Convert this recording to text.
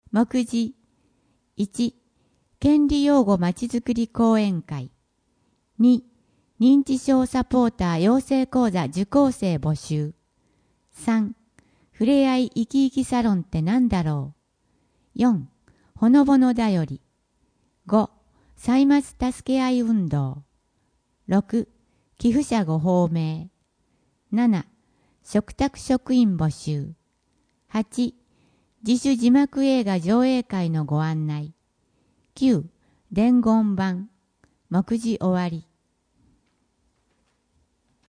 目次1、権利擁護まちづくり講演会。2、認知症サポーター養成講座受講生募集。3、ふれあい生き生きサロンってなんだろう。4、ほのぼのだより。5、歳末助け合い運動。6、寄付者ご訪名。7、嘱託職員募集。8、自主字幕映画上映会のご案内。9、伝言版。目次終わり。